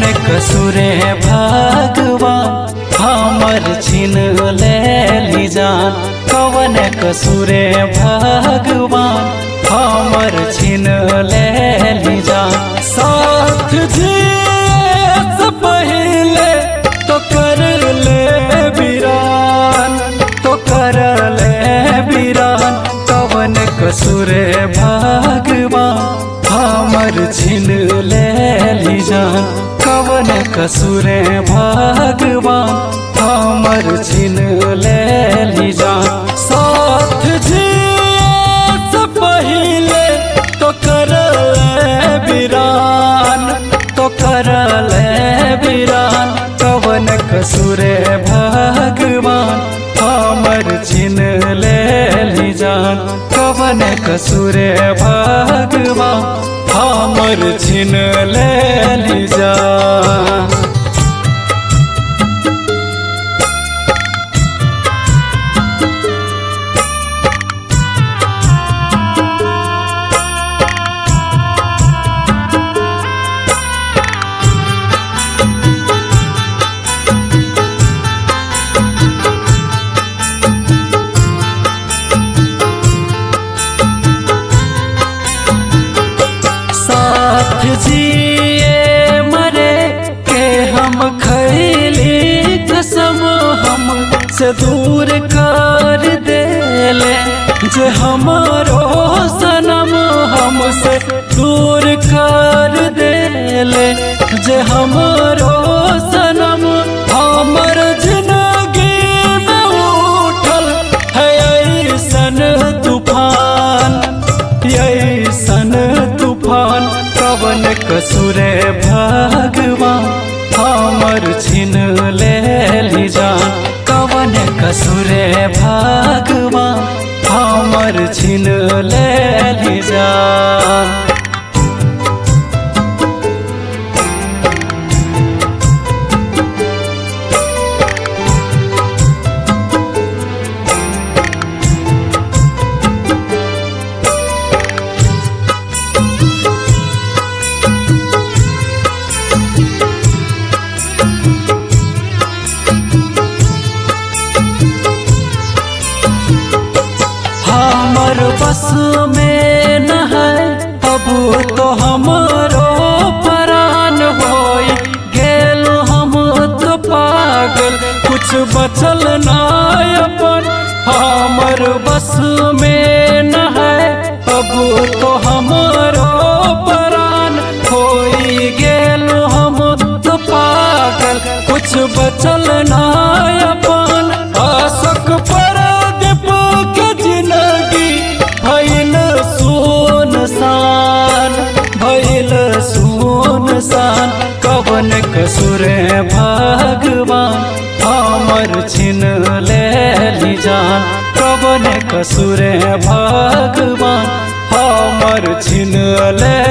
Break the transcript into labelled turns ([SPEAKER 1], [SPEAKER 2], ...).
[SPEAKER 1] कसूरे भगवान हमर छीन ले जान। कवन कसूरे भगवान हमर छीन ले जान। साथ जिए से पहले तो कर ले वीरान, तो कर ले वीरान। कवन कसूरे भगवान हमर छीन ले जान। कवन कसूरे भगवान हमर छीन ले जान। साथ जिए से पहले तो कर ले वीरान, तो कर ले वीरान। कवन कसूरे भगवान हमर छीन ले जान। कवन कसूरे भगवान हमर छीन ले जान। जिए मरे के हम खैली कसम, हम से दूर कर देले जे हमारो सनम। हमसे दूर कर देले जे हमारो सनम। हमर जिंदगी में उठल है ऐसन तूफान, ऐसन तूफान। कवन कसूरे भगवान हमर छीन ले जान। कवन कसूरे भगवान हमर छीन ले जान। हमर बस में न है अब तो हमरो परान होई गेल। हम तो पागल कुछ बचल ना अपन। हमर बस में न है अब तो हमरो परान होई गेल। हम तो पागल कुछ बचल ना अपन। आशक पर भइल सुनसान। कवन कसूरे भगवान हमर छीन ले जान। कवन कसूरे भगवान हमर छीन ले